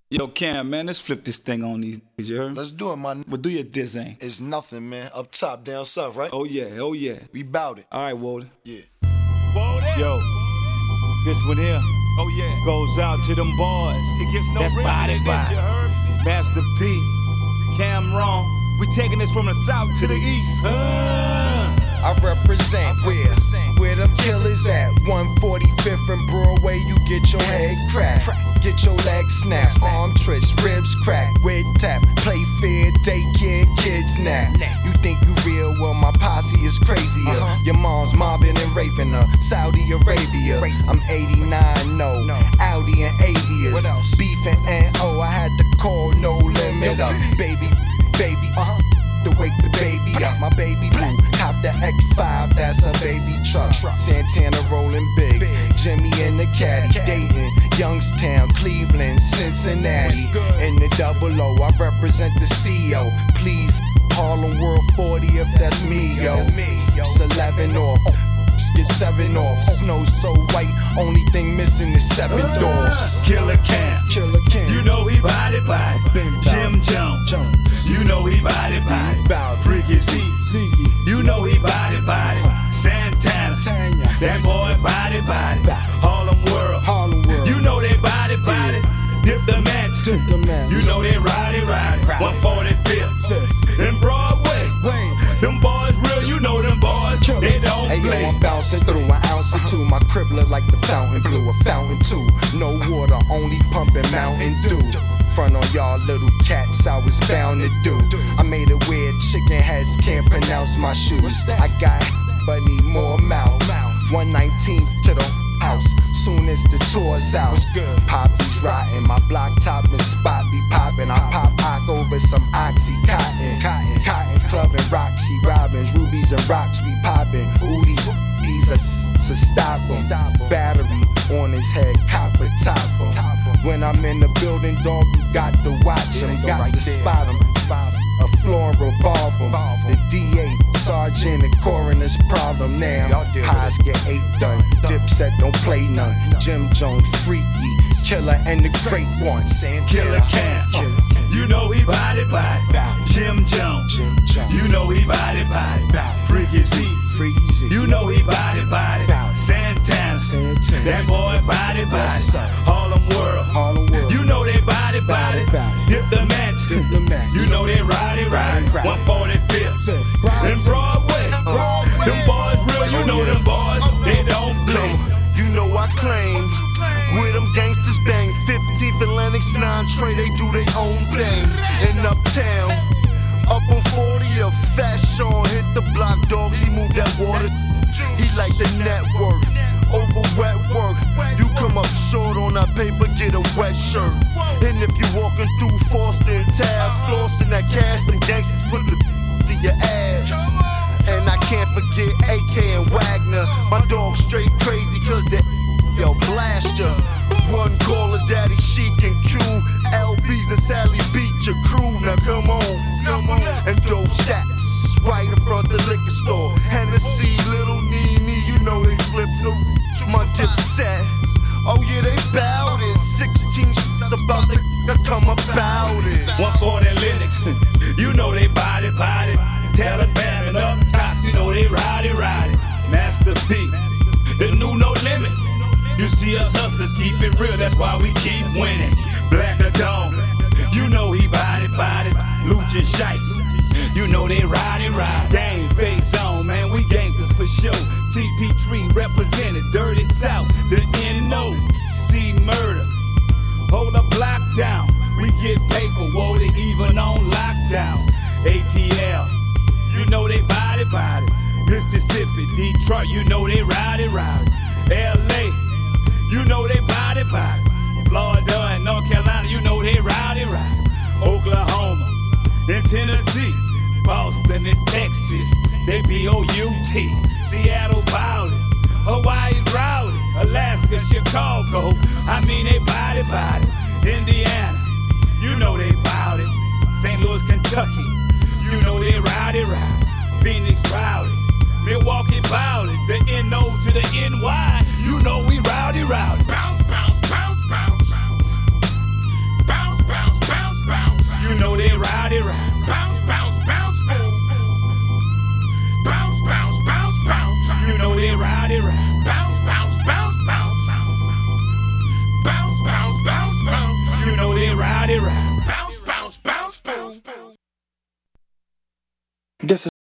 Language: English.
Yo, Cam, man, let's flip this thing on these, you heard? Let's do it, man. But do your diss, ain't? It's nothing, man. Up top, down south, right? Oh, yeah, oh, yeah. We bout it. All right, Walter. Yeah. Yo, this one here goes out to them boys. It gets no That's realer body than by this, you heard? Master P, Cameron. We taking this from the south to the east. I represent where them killers at. 145th and Broadway, you get your head cracked. Get your legs snapped, arm twist, ribs cracked, wig tap, play fair, daycare, kids nap. You think you real? Well, my posse is crazier. Your mom's mobbing and raping her, Saudi Arabia. I'm 89, no, Audi and Avias. What else? Beefing and oh, I had to call no limit up. Baby, to wake the baby up. My baby blue, cop the X5, that's a baby truck. Santana rolling big, Jimmy in the caddy, Dayton, Youngstown, Cleveland, Cincinnati. In the double O, I represent the CO. Please, Harlem World 40 if that's me, yo. It's 11 off. Get 7 off. Snow so white, only thing missing is 7 doors. Killer Cam, you know he body. Jim Jones, you know he body. Freaky Z, you know he body. Santana, that boy body. Harlem World, you know they body. Dip the match, you know they ride. 145th in Broadway, them boys real, you know them boys, they don't play. I'm bouncing through an ounce or two. My crib look like the fountain blue, a fountain too. No water, only pumping Mountain Dew. Front on y'all little cats, I was bound to do. I made it weird, chicken heads can't pronounce my shoes. I got but need more mouth. 119 to the house, soon as the tour's out. Poppy's rotting, my block top and spot be popping. I pop Ock over some Oxycontin. Cotton Club and Roxy Robbins, rubies and rocks we popping. Ooties, to stop him. Battery on his head, copper top him. When I'm in the building, dog, you got to watch him, got to spot him. A floor and revolve him. The DA, sergeant, and coroner's problem now. Pies get 8 done. Dipset don't play none. Jim Jones, freaky. Killer and the great one. Killer Cam, you know he body. Jim Jones, you know he body. Freaky Z, you know he body. Santana, that boy body. Harlem World, you know they body. Dip the match, you know they ride. 145th in Broadway, them boys real, you know them boys, they don't play. You know I claim where them gangsters bang. 15th and Lennox, 9 Trey, they do their own thing. In Uptown, up on 40, a Fat Sean hit the block, dogs, he moved that water. He like the network, over wet work. You come up short on that paper, get a wet shirt. And if you walking through Foster and Tab, flossing that cash, the gangsters put the to your ass. And I can't forget AK and Wagner. My dog straight crazy cause they blast ya. One caller, Daddy Chic and Q. LB's and Sally beat your crew. Now come on. And dope stacks right in front the liquor store. Hennessy, Little Nene, you know they flip the my dip set. Oh yeah, they bout it. 16 about to come about it. 140 Lennox, you know they body. Taliban and up top, you know they ride it. Master P, the new No Limit. You see us hustlers keep it real, that's why we keep winning. Black Dawn, you know he body. Lucha Shites, you know they ride. Gang face on, man, we gangsters for sure. CP3 represented, Dirty South, the NO. C Murder, hold a block down. We get paper, whoa, they even on lockdown. ATL, you know they body. Mississippi, Detroit, you know they ride. LA, you know they body. Florida and North Carolina, you know they ride. Oklahoma and Tennessee, Boston and Texas, they B-O-U-T. Seattle bowed, Hawaii's rowdy, Alaska, Chicago, I mean they body. Indiana, you know they bowed it. St. Louis, Kentucky, you know they rowdy. Phoenix rowdy, Milwaukee bowed it. The N-O to the N-Y, you know we rowdy. Bounce, bounce, bounce, bounce. Bounce, rowdy ride. Bounce, bounce, bounce, bounce. Bounce, bounce, bounce, bounce. You know they rowdy ride. Bounce, bounce, bounce, bounce. Bounce, bounce, bounce, bounce. You know they rowdy ride. Bounce, bounce, bounce, bounce. This is